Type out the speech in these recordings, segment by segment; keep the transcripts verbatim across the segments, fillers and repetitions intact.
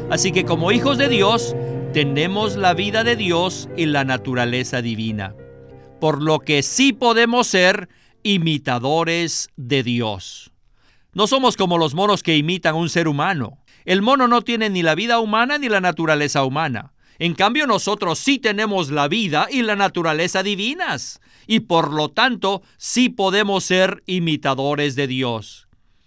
Así que como hijos de Dios, tenemos la vida de Dios y la naturaleza divina, por lo que sí podemos ser imitadores de Dios. No somos como los monos que imitan a un ser humano. El mono no tiene ni la vida humana ni la naturaleza humana. En cambio, nosotros sí tenemos la vida y la naturaleza divinas, y por lo tanto, sí podemos ser imitadores de Dios.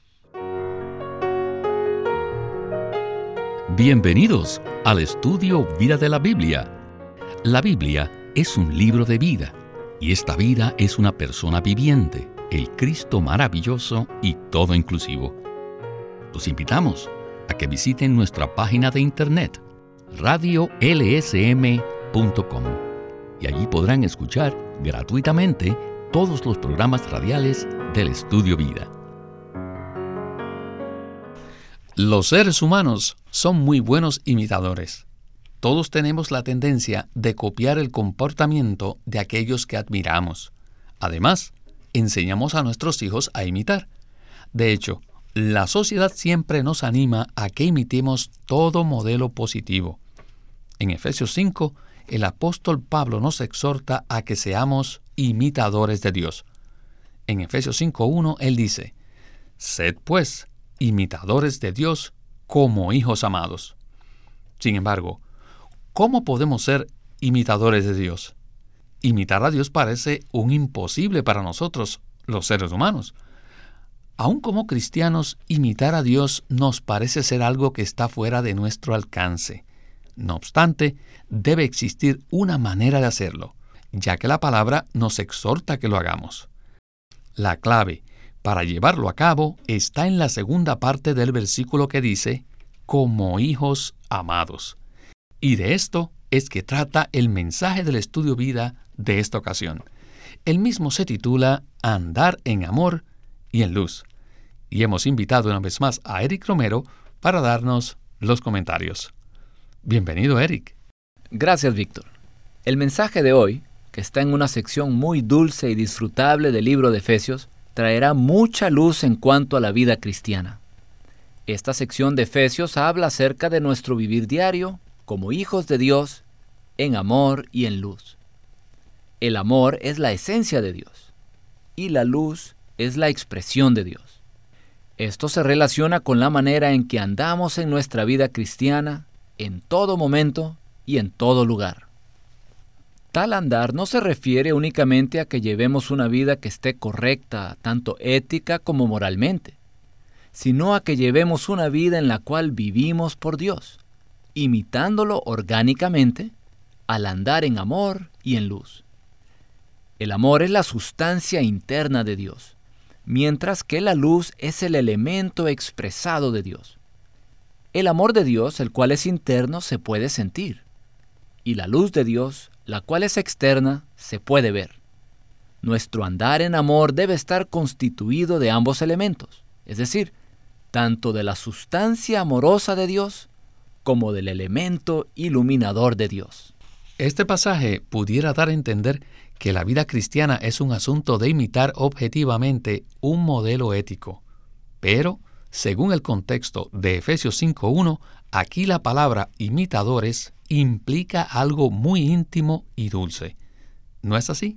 Bienvenidos al estudio Vida de la Biblia. La Biblia es un libro de vida, y esta vida es una persona viviente, el Cristo maravilloso y todo inclusivo. Los invitamos a que visiten nuestra página de internet, radio l s m punto com, y allí podrán escuchar gratuitamente todos los programas radiales del Estudio Vida. Los seres humanos son muy buenos imitadores. Todos tenemos la tendencia de copiar el comportamiento de aquellos que admiramos. Además, enseñamos a nuestros hijos a imitar. De hecho, la sociedad siempre nos anima a que imitemos todo modelo positivo. En Efesios cinco, el apóstol Pablo nos exhorta a que seamos imitadores de Dios. En Efesios cinco uno, él dice: «Sed, pues, imitadores de Dios como hijos amados». Sin embargo, ¿cómo podemos ser imitadores de Dios? Imitar a Dios parece un imposible para nosotros, los seres humanos. Aún como cristianos, imitar a Dios nos parece ser algo que está fuera de nuestro alcance. No obstante, debe existir una manera de hacerlo, ya que la palabra nos exhorta a que lo hagamos. La clave para llevarlo a cabo está en la segunda parte del versículo que dice, como hijos amados. Y de esto es que trata el mensaje del Estudio Vida de esta ocasión. El mismo se titula Andar en amor y en luz. Y hemos invitado una vez más a Eric Romero para darnos los comentarios. Bienvenido, Eric. Gracias, Víctor. El mensaje de hoy, que está en una sección muy dulce y disfrutable del libro de Efesios, traerá mucha luz en cuanto a la vida cristiana. Esta sección de Efesios habla acerca de nuestro vivir diario como hijos de Dios, en amor y en luz. El amor es la esencia de Dios, y la luz es la expresión de Dios. Esto se relaciona con la manera en que andamos en nuestra vida cristiana, en todo momento y en todo lugar. Tal andar no se refiere únicamente a que llevemos una vida que esté correcta, tanto ética como moralmente, sino a que llevemos una vida en la cual vivimos por Dios, imitándolo orgánicamente al andar en amor y en luz. El amor es la sustancia interna de Dios, mientras que la luz es el elemento expresado de Dios. El amor de Dios, el cual es interno, se puede sentir, y la luz de Dios, la cual es externa, se puede ver. Nuestro andar en amor debe estar constituido de ambos elementos, es decir, tanto de la sustancia amorosa de Dios como del elemento iluminador de Dios. Este pasaje pudiera dar a entender que la vida cristiana es un asunto de imitar objetivamente un modelo ético, pero según el contexto de Efesios cinco uno, aquí la palabra imitadores implica algo muy íntimo y dulce. ¿No es así?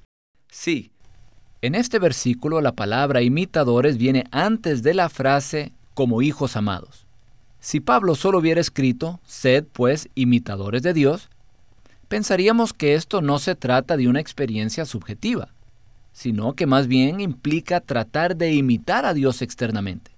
Sí. En este versículo la palabra imitadores viene antes de la frase como hijos amados. Si Pablo solo hubiera escrito, sed pues imitadores de Dios, pensaríamos que esto no se trata de una experiencia subjetiva, sino que más bien implica tratar de imitar a Dios externamente.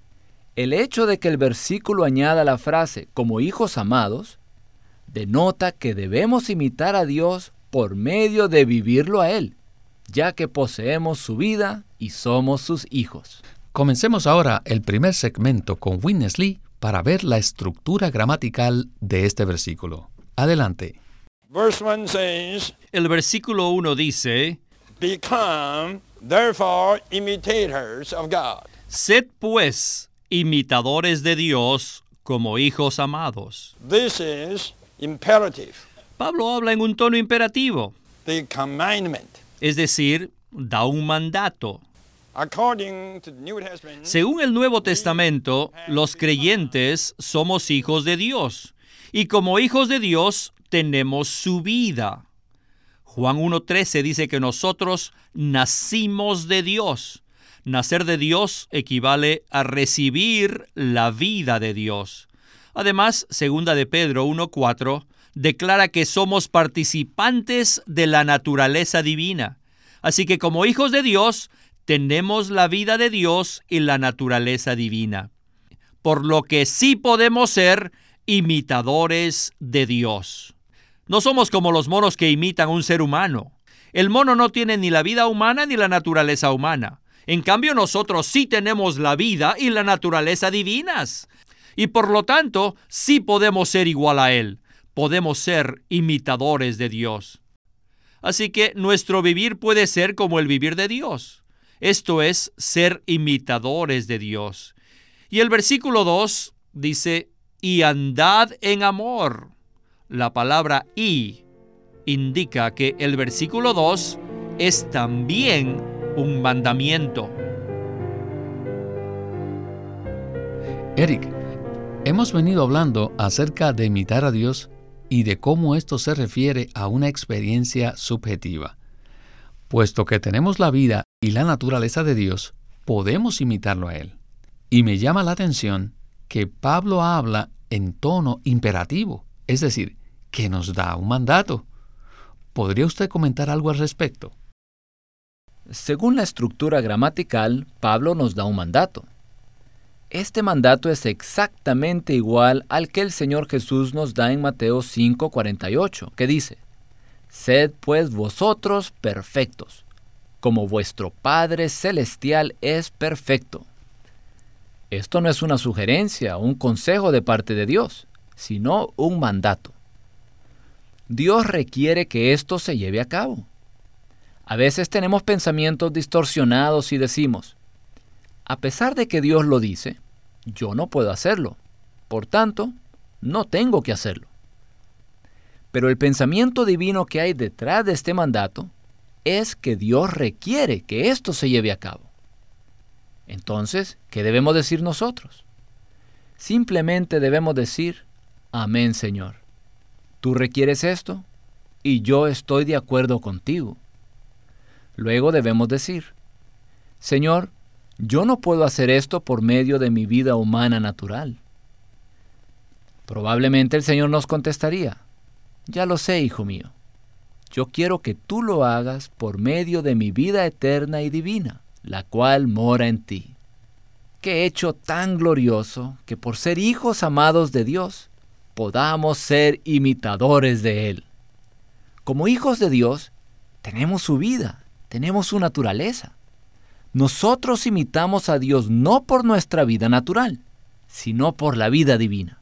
El hecho de que el versículo añada la frase como hijos amados denota que debemos imitar a Dios por medio de vivirlo a Él, ya que poseemos su vida y somos sus hijos. Comencemos ahora el primer segmento con Witness Lee para ver la estructura gramatical de este versículo. Adelante. Verse one says, El versículo uno dice, become therefore imitators of God. Sed pues imitadores de Dios como hijos amados. This is imperative, Pablo habla en un tono imperativo, the commandment. es decir, da un mandato. According to the New Testament, Según el Nuevo Testamento, los creyentes somos hijos de Dios, y como hijos de Dios tenemos su vida. Juan uno trece dice que nosotros nacimos de Dios. Nacer de Dios equivale a recibir la vida de Dios. Además, segunda de Pedro uno cuatro declara que somos participantes de la naturaleza divina. Así que como hijos de Dios, tenemos la vida de Dios y la naturaleza divina. Por lo que sí podemos ser imitadores de Dios. No somos como los monos que imitan a un ser humano. El mono no tiene ni la vida humana ni la naturaleza humana. En cambio, nosotros sí tenemos la vida y la naturaleza divinas. Y por lo tanto, sí podemos ser igual a Él. Podemos ser imitadores de Dios. Así que nuestro vivir puede ser como el vivir de Dios. Esto es ser imitadores de Dios. Y el versículo dos dice, y andad en amor. La palabra y indica que el versículo dos es también un mandamiento. Eric, hemos venido hablando acerca de imitar a Dios y de cómo esto se refiere a una experiencia subjetiva. Puesto que tenemos la vida y la naturaleza de Dios, podemos imitarlo a Él. Y me llama la atención que Pablo habla en tono imperativo, es decir, que nos da un mandato. ¿Podría usted comentar algo al respecto? Según la estructura gramatical, Pablo nos da un mandato. Este mandato es exactamente igual al que el Señor Jesús nos da en Mateo cinco cuarenta y ocho, que dice, «Sed pues vosotros perfectos, como vuestro Padre Celestial es perfecto». Esto no es una sugerencia o un consejo de parte de Dios, sino un mandato. Dios requiere que esto se lleve a cabo. A veces tenemos pensamientos distorsionados y decimos, a pesar de que Dios lo dice, yo no puedo hacerlo. Por tanto, no tengo que hacerlo. Pero el pensamiento divino que hay detrás de este mandato es que Dios requiere que esto se lleve a cabo. Entonces, ¿qué debemos decir nosotros? Simplemente debemos decir, amén, Señor. Tú requieres esto y yo estoy de acuerdo contigo. Luego debemos decir, Señor, yo no puedo hacer esto por medio de mi vida humana natural. Probablemente el Señor nos contestaría, ya lo sé, hijo mío. Yo quiero que tú lo hagas por medio de mi vida eterna y divina, la cual mora en ti. Qué hecho tan glorioso que por ser hijos amados de Dios, podamos ser imitadores de Él. Como hijos de Dios, tenemos su vida, tenemos su naturaleza. Nosotros imitamos a Dios no por nuestra vida natural, sino por la vida divina.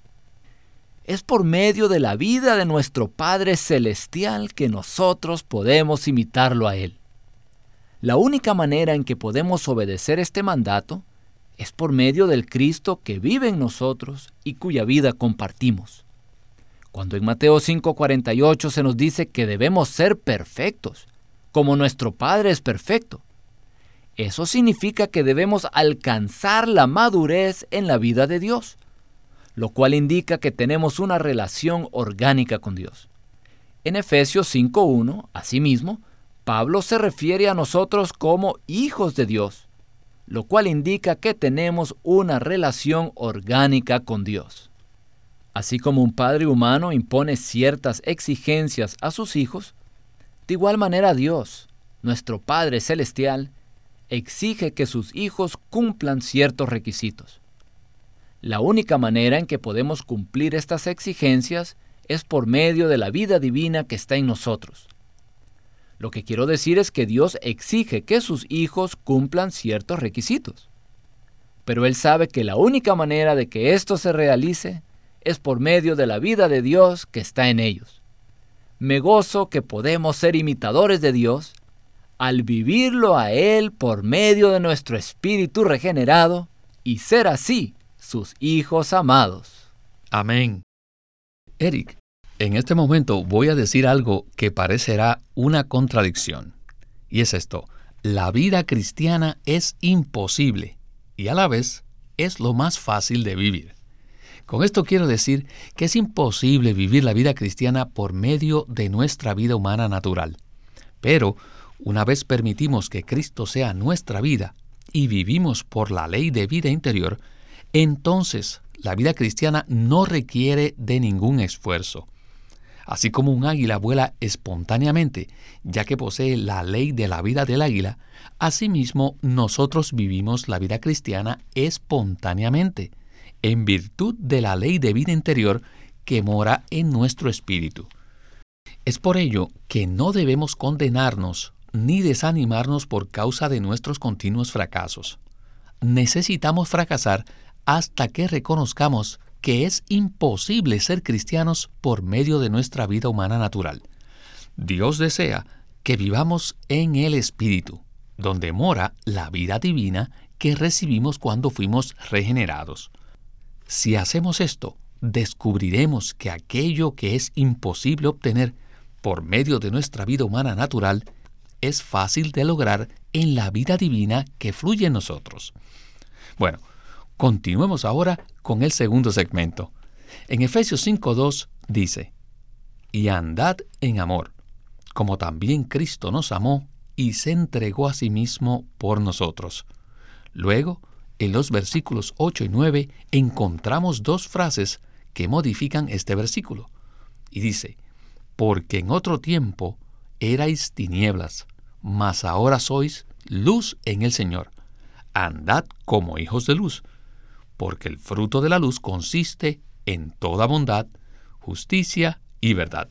Es por medio de la vida de nuestro Padre Celestial que nosotros podemos imitarlo a Él. La única manera en que podemos obedecer este mandato es por medio del Cristo que vive en nosotros y cuya vida compartimos. Cuando en Mateo cinco cuarenta y ocho se nos dice que debemos ser perfectos, como nuestro Padre es perfecto, eso significa que debemos alcanzar la madurez en la vida de Dios, lo cual indica que tenemos una relación orgánica con Dios. En Efesios cinco uno, asimismo, Pablo se refiere a nosotros como hijos de Dios, lo cual indica que tenemos una relación orgánica con Dios. Así como un padre humano impone ciertas exigencias a sus hijos, de igual manera Dios, nuestro Padre Celestial, exige que sus hijos cumplan ciertos requisitos. La única manera en que podemos cumplir estas exigencias es por medio de la vida divina que está en nosotros. Lo que quiero decir es que Dios exige que sus hijos cumplan ciertos requisitos. Pero Él sabe que la única manera de que esto se realice es por medio de la vida de Dios que está en ellos. Me gozo que podemos ser imitadores de Dios al vivirlo a Él por medio de nuestro espíritu regenerado y ser así sus hijos amados. Amén. Eric, en este momento voy a decir algo que parecerá una contradicción. Y es esto: La vida cristiana es imposible y a la vez es lo más fácil de vivir. Con esto quiero decir que es imposible vivir la vida cristiana por medio de nuestra vida humana natural. Pero una vez permitimos que Cristo sea nuestra vida y vivimos por la ley de vida interior, entonces la vida cristiana no requiere de ningún esfuerzo. Así como un águila vuela espontáneamente, ya que posee la ley de la vida del águila, asimismo nosotros vivimos la vida cristiana espontáneamente, en virtud de la ley de vida interior que mora en nuestro espíritu. Es por ello que no debemos condenarnos ni desanimarnos por causa de nuestros continuos fracasos. Necesitamos fracasar hasta que reconozcamos que es imposible ser cristianos por medio de nuestra vida humana natural. Dios desea que vivamos en el Espíritu, donde mora la vida divina que recibimos cuando fuimos regenerados. Si hacemos esto, descubriremos que aquello que es imposible obtener por medio de nuestra vida humana natural es fácil de lograr en la vida divina que fluye en nosotros. Bueno, continuemos ahora con el segundo segmento. En Efesios cinco dos dice, «Y andad en amor, como también Cristo nos amó y se entregó a sí mismo por nosotros». Luego, en los versículos ocho y nueve, encontramos dos frases que modifican este versículo. Y dice, «Porque en otro tiempo erais tinieblas, mas ahora sois luz en el Señor. Andad como hijos de luz, porque el fruto de la luz consiste en toda bondad, justicia y verdad».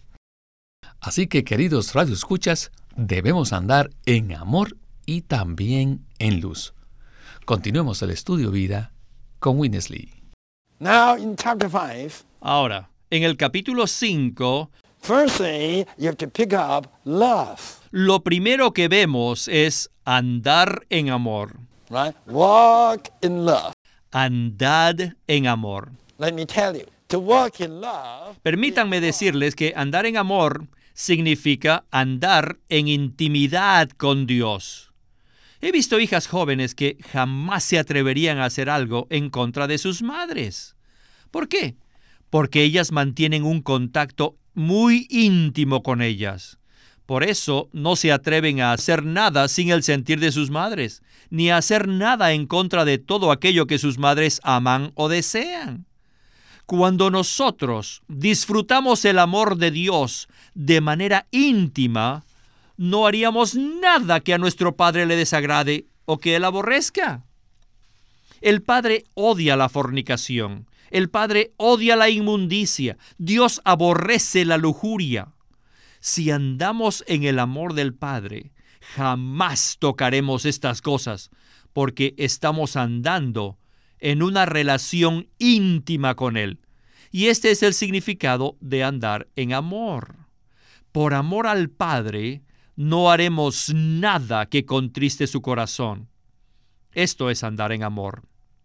Así que, queridos radioescuchas, debemos andar en amor y también en luz. Continuemos el estudio vida con Witness Lee. Now in chapter five, Ahora, en el capítulo cinco, firstly, you have to pick up love, lo primero que vemos es andar en amor. right? Walk in love. Andad en amor. Let me tell you, to walk in love, Permítanme decirles que andar en amor significa andar en intimidad con Dios. He visto hijas jóvenes que jamás se atreverían a hacer algo en contra de sus madres. ¿Por qué? Porque ellas mantienen un contacto muy íntimo con ellas. Por eso no se atreven a hacer nada sin el sentir de sus madres, ni a hacer nada en contra de todo aquello que sus madres aman o desean. Cuando nosotros disfrutamos el amor de Dios de manera íntima, no haríamos nada que a nuestro Padre le desagrade o que Él aborrezca. El Padre odia la fornicación. El Padre odia la inmundicia. Dios aborrece la lujuria. Si andamos en el amor del Padre, jamás tocaremos estas cosas, porque estamos andando en una relación íntima con Él. Y este es el significado de andar en amor. Por amor al Padre, no haremos nada que contriste su corazón. Esto es andar en amor.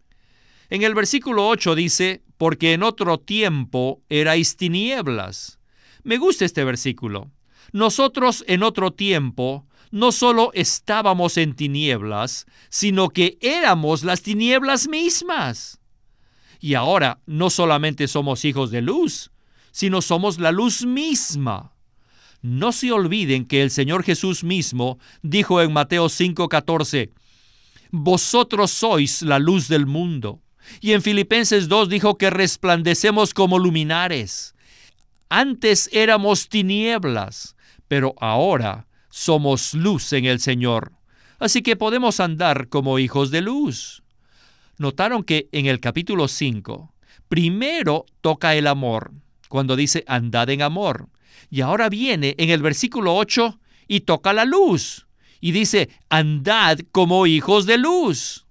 En el versículo ocho dice, porque en otro tiempo erais tinieblas. Me gusta este versículo. Nosotros en otro tiempo no solo estábamos en tinieblas, sino que éramos las tinieblas mismas. Y ahora no solamente somos hijos de luz, sino somos la luz misma. No se olviden que el Señor Jesús mismo dijo en Mateo cinco catorce, vosotros sois la luz del mundo. Y en Filipenses dos dijo que resplandecemos como luminares. Antes éramos tinieblas, pero ahora somos luz en el Señor. Así que podemos andar como hijos de luz. Notaron que en el capítulo cinco, primero toca el amor, cuando dice andad en amor. Y ahora viene en el versículo ocho y toca la luz. Y dice, andad como hijos de luz.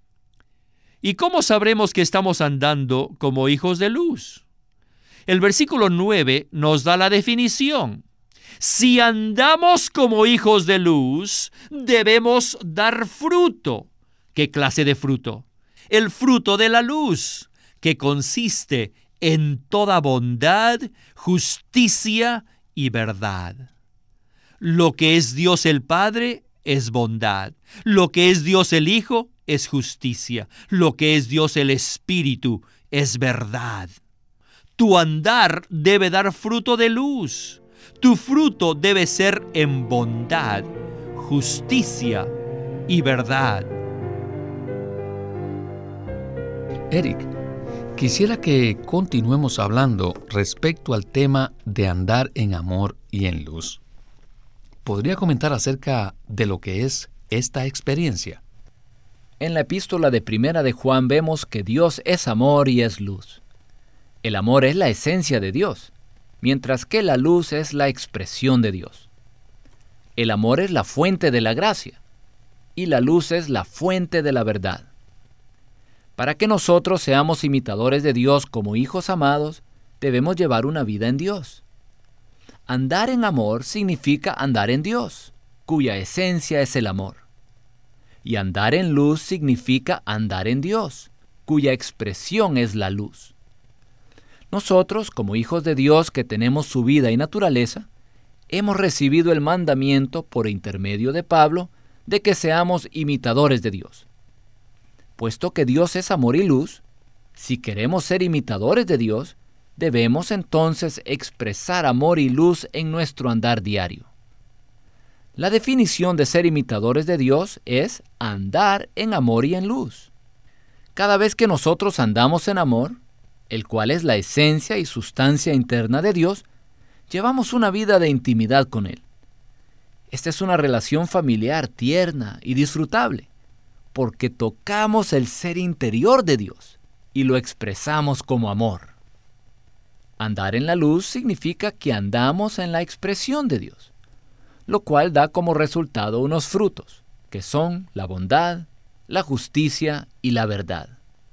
¿Y cómo sabremos que estamos andando como hijos de luz? El versículo nueve nos da la definición. Si andamos como hijos de luz, debemos dar fruto. ¿Qué clase de fruto? El fruto de la luz, que consiste en toda bondad, justicia y verdad. Lo que es Dios el Padre es bondad. Lo que es Dios el Hijo es justicia. Lo que es Dios el Espíritu es verdad. Tu andar debe dar fruto de luz. Tu fruto debe ser en bondad, justicia y verdad. Eric, quisiera que continuemos hablando respecto al tema de andar en amor y en luz. ¿Podría comentar acerca de lo que es esta experiencia? En la epístola de Primera de Juan vemos que Dios es amor y es luz. El amor es la esencia de Dios, mientras que la luz es la expresión de Dios. El amor es la fuente de la gracia, y la luz es la fuente de la verdad. Para que nosotros seamos imitadores de Dios como hijos amados, debemos llevar una vida en Dios. Andar en amor significa andar en Dios, cuya esencia es el amor. Y andar en luz significa andar en Dios, cuya expresión es la luz. Nosotros, como hijos de Dios que tenemos su vida y naturaleza, hemos recibido el mandamiento por intermedio de Pablo de que seamos imitadores de Dios. Puesto que Dios es amor y luz, si queremos ser imitadores de Dios, debemos entonces expresar amor y luz en nuestro andar diario. La definición de ser imitadores de Dios es andar en amor y en luz. Cada vez que nosotros andamos en amor, el cual es la esencia y sustancia interna de Dios, llevamos una vida de intimidad con Él. Esta es una relación familiar tierna y disfrutable, porque tocamos el ser interior de Dios y lo expresamos como amor. Andar en la luz significa que andamos en la expresión de Dios, lo cual da como resultado unos frutos, que son la bondad, la justicia y la verdad.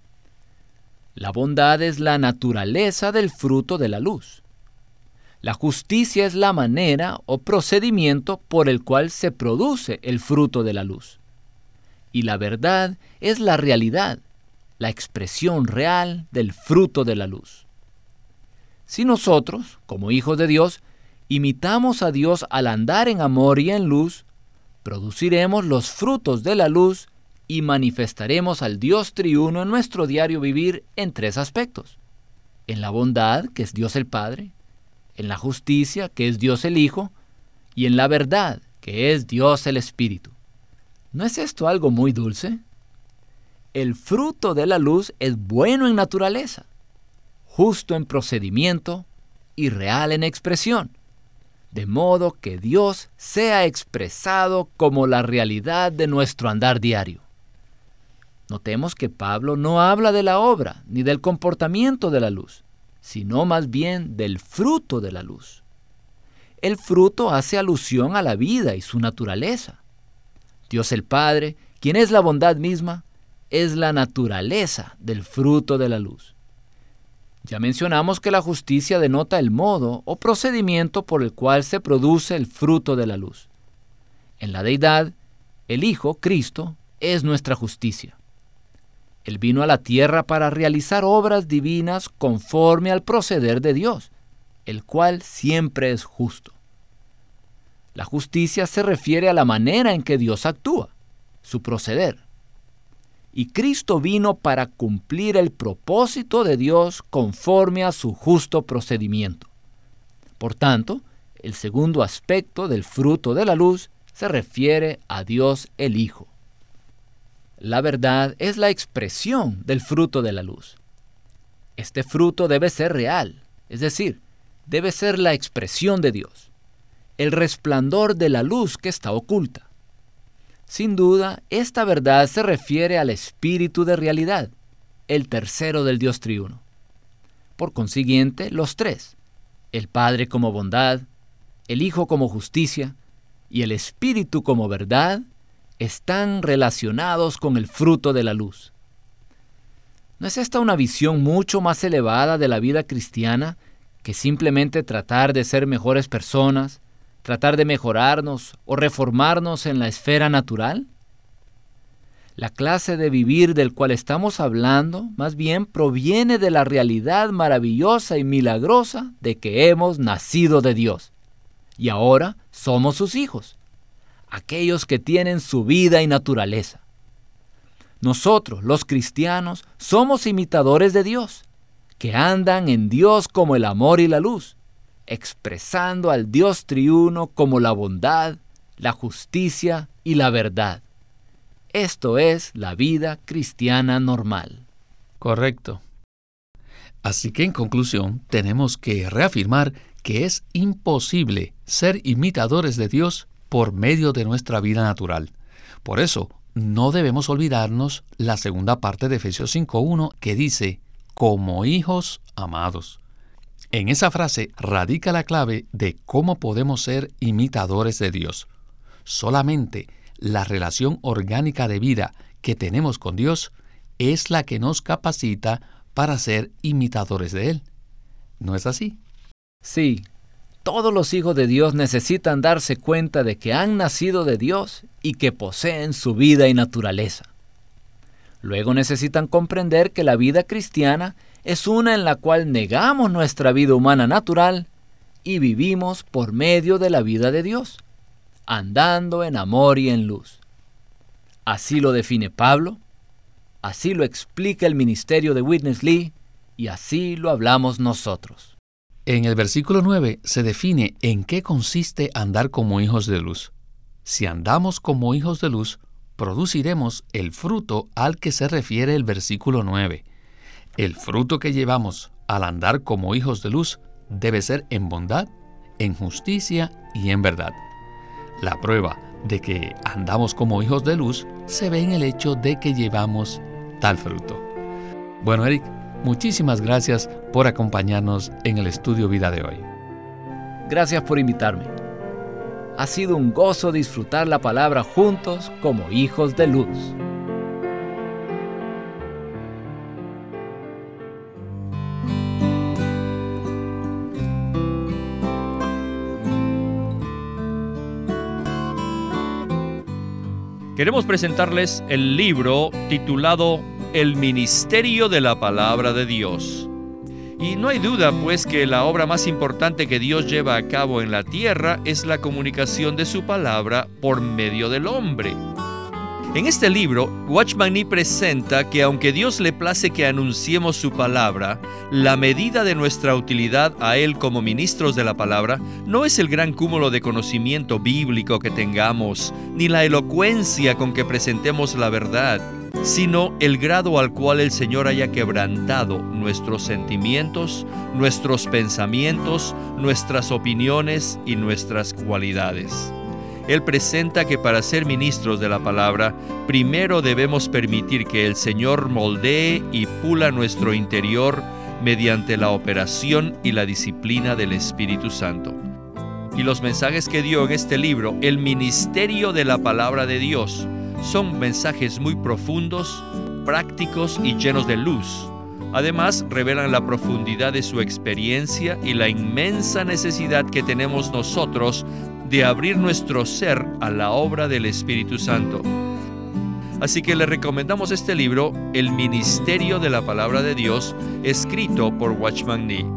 La bondad es la naturaleza del fruto de la luz. La justicia es la manera o procedimiento por el cual se produce el fruto de la luz. Y la verdad es la realidad, la expresión real del fruto de la luz. Si nosotros, como hijos de Dios, imitamos a Dios al andar en amor y en luz, produciremos los frutos de la luz y manifestaremos al Dios triuno en nuestro diario vivir en tres aspectos: en la bondad, que es Dios el Padre, en la justicia, que es Dios el Hijo, y en la verdad, que es Dios el Espíritu. ¿No es esto algo muy dulce? El fruto de la luz es bueno en naturaleza, justo en procedimiento y real en expresión, de modo que Dios sea expresado como la realidad de nuestro andar diario. Notemos que Pablo no habla de la obra ni del comportamiento de la luz, sino más bien del fruto de la luz. El fruto hace alusión a la vida y su naturaleza. Dios el Padre, quien es la bondad misma, es la naturaleza del fruto de la luz. Ya mencionamos que la justicia denota el modo o procedimiento por el cual se produce el fruto de la luz. En la deidad, el Hijo, Cristo, es nuestra justicia. Él vino a la tierra para realizar obras divinas conforme al proceder de Dios, el cual siempre es justo. La justicia se refiere a la manera en que Dios actúa, su proceder. Y Cristo vino para cumplir el propósito de Dios conforme a su justo procedimiento. Por tanto, el segundo aspecto del fruto de la luz se refiere a Dios el Hijo. La verdad es la expresión del fruto de la luz. Este fruto debe ser real, es decir, debe ser la expresión de Dios, el resplandor de la luz que está oculta. Sin duda, esta verdad se refiere al espíritu de realidad, el tercero del Dios triuno. Por consiguiente, los tres, el Padre como bondad, el Hijo como justicia y el Espíritu como verdad, están relacionados con el fruto de la luz. ¿No es esta una visión mucho más elevada de la vida cristiana que simplemente tratar de ser mejores personas, tratar de mejorarnos o reformarnos en la esfera natural? La clase de vivir del cual estamos hablando, más bien proviene de la realidad maravillosa y milagrosa de que hemos nacido de Dios, y ahora somos sus hijos. aquellos que tienen su vida y naturaleza. Nosotros, los cristianos, somos imitadores de Dios, que andan en Dios como el amor y la luz, expresando al Dios triuno como la bondad, la justicia y la verdad. Esto es la vida cristiana normal. Correcto. Así que en conclusión, tenemos que reafirmar que es imposible ser imitadores de Dios por medio de nuestra vida natural. Por eso, no debemos olvidarnos la segunda parte de Efesios cinco uno que dice, como hijos amados. En esa frase radica la clave de cómo podemos ser imitadores de Dios. Solamente la relación orgánica de vida que tenemos con Dios es la que nos capacita para ser imitadores de Él. ¿No es así? Sí, todos los hijos de Dios necesitan darse cuenta de que han nacido de Dios y que poseen su vida y naturaleza. Luego necesitan comprender que la vida cristiana es una en la cual negamos nuestra vida humana natural y vivimos por medio de la vida de Dios, andando en amor y en luz. Así lo define Pablo, así lo explica el ministerio de Witness Lee y así lo hablamos nosotros. En el versículo nueve se define en qué consiste andar como hijos de luz. Si andamos como hijos de luz, produciremos el fruto al que se refiere el versículo nueve. El fruto que llevamos al andar como hijos de luz debe ser en bondad, en justicia y en verdad. La prueba de que andamos como hijos de luz se ve en el hecho de que llevamos tal fruto. Bueno, Eric, muchísimas gracias por acompañarnos en el estudio Vida de hoy. Gracias por invitarme. Ha sido un gozo disfrutar la palabra juntos como hijos de luz. Queremos presentarles el libro titulado El Ministerio de la Palabra de Dios. Y no hay duda, pues, que la obra más importante que Dios lleva a cabo en la tierra es la comunicación de su palabra por medio del hombre. En este libro, Watchman Nee presenta que aunque Dios le place que anunciemos su palabra, la medida de nuestra utilidad a Él como ministros de la palabra no es el gran cúmulo de conocimiento bíblico que tengamos, ni la elocuencia con que presentemos la verdad, sino el grado al cual el Señor haya quebrantado nuestros sentimientos, nuestros pensamientos, nuestras opiniones y nuestras cualidades. Él presenta que para ser ministros de la palabra, primero debemos permitir que el Señor moldee y pula nuestro interior mediante la operación y la disciplina del Espíritu Santo. Y los mensajes que dio en este libro, El Ministerio de la Palabra de Dios, son mensajes muy profundos, prácticos y llenos de luz. Además, revelan la profundidad de su experiencia y la inmensa necesidad que tenemos nosotros de abrir nuestro ser a la obra del Espíritu Santo. Así que le recomendamos este libro, El Ministerio de la Palabra de Dios, escrito por Watchman Nee.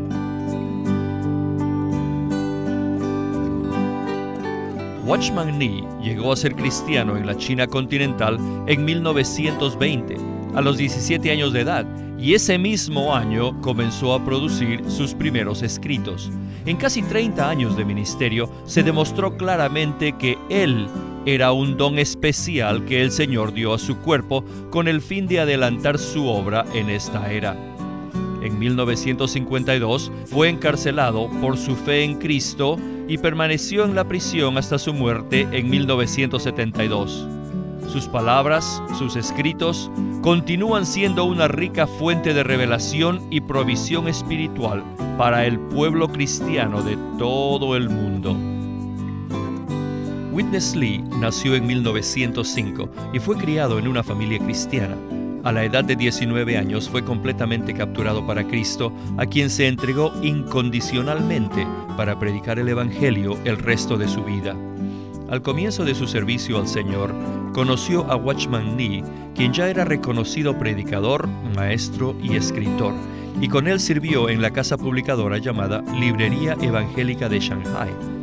Watchman Nee llegó a ser cristiano en la China continental en mil novecientos veinte, a los diecisiete años de edad, y ese mismo año comenzó a producir sus primeros escritos. En casi treinta años de ministerio se demostró claramente que él era un don especial que el Señor dio a su cuerpo con el fin de adelantar su obra en esta era. En mil novecientos cincuenta y dos fue encarcelado por su fe en Cristo y permaneció en la prisión hasta su muerte en mil novecientos setenta y dos. Sus palabras, sus escritos, continúan siendo una rica fuente de revelación y provisión espiritual para el pueblo cristiano de todo el mundo. Witness Lee nació en mil novecientos cinco y fue criado en una familia cristiana. A la edad de diecinueve años fue completamente capturado para Cristo, a quien se entregó incondicionalmente para predicar el Evangelio el resto de su vida. Al comienzo de su servicio al Señor, conoció a Watchman Nee, quien ya era reconocido predicador, maestro y escritor, y con él sirvió en la casa publicadora llamada Librería Evangélica de Shanghai.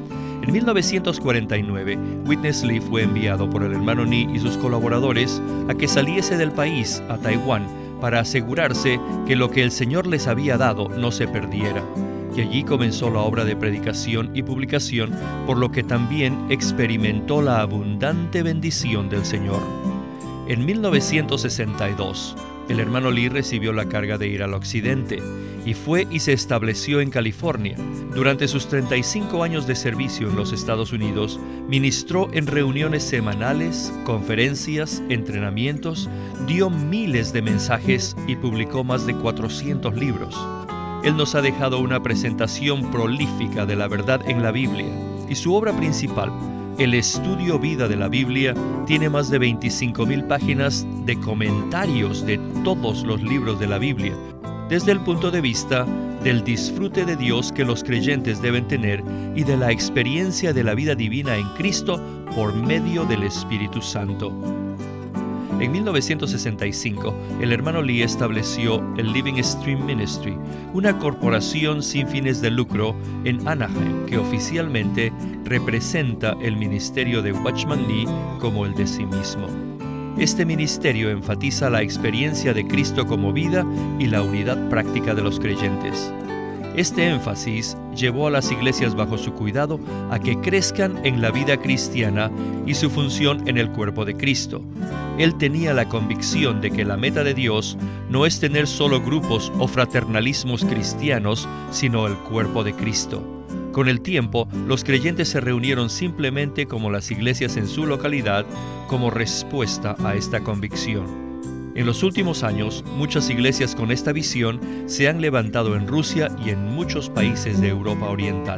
En mil novecientos cuarenta y nueve, Witness Lee fue enviado por el hermano Ni y sus colaboradores a que saliese del país a Taiwán para asegurarse que lo que el Señor les había dado no se perdiera. Y allí comenzó la obra de predicación y publicación, por lo que también experimentó la abundante bendición del Señor. En mil novecientos sesenta y dos, el hermano Lee recibió la carga de ir al occidente y fue y se estableció en California. Durante sus treinta y cinco años de servicio en los Estados Unidos, ministró en reuniones semanales, conferencias, entrenamientos, dio miles de mensajes y publicó más de cuatrocientos libros. Él nos ha dejado una presentación prolífica de la verdad en la Biblia, y su obra principal, el Estudio Vida de la Biblia, tiene más de veinticinco mil páginas de comentarios de todos los libros de la Biblia, desde el punto de vista del disfrute de Dios que los creyentes deben tener y de la experiencia de la vida divina en Cristo por medio del Espíritu Santo. En mil novecientos sesenta y cinco, el hermano Lee estableció el Living Stream Ministry, una corporación sin fines de lucro en Anaheim que oficialmente representa el ministerio de Watchman Nee como el de sí mismo. Este ministerio enfatiza la experiencia de Cristo como vida y la unidad práctica de los creyentes. Este énfasis llevó a las iglesias bajo su cuidado a que crezcan en la vida cristiana y su función en el cuerpo de Cristo. Él tenía la convicción de que la meta de Dios no es tener solo grupos o fraternalismos cristianos, sino el cuerpo de Cristo. Con el tiempo, los creyentes se reunieron simplemente como las iglesias en su localidad, como respuesta a esta convicción. En los últimos años, muchas iglesias con esta visión se han levantado en Rusia y en muchos países de Europa Oriental.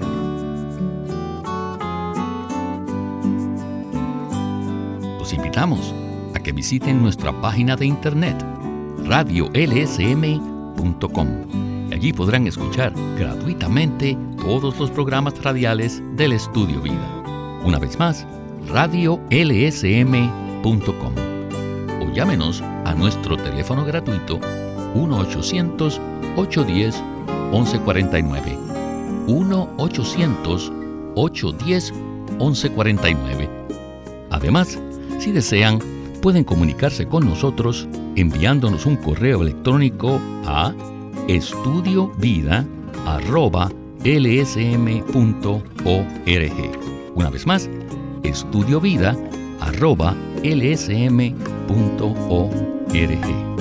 Los invitamos a que visiten nuestra página de internet, radio l s m punto com. Allí podrán escuchar gratuitamente todos los programas radiales del Estudio Vida. Una vez más, radio l s m punto com. O llámenos a nuestro teléfono gratuito uno ochocientos, ocho uno cero, once cuarenta y nueve. uno ochocientos, ocho uno cero, once cuarenta y nueve. Además, si desean, pueden comunicarse con nosotros enviándonos un correo electrónico a estudiovida arroba l s m punto org. Una vez más, estudiovida arroba l s m punto org.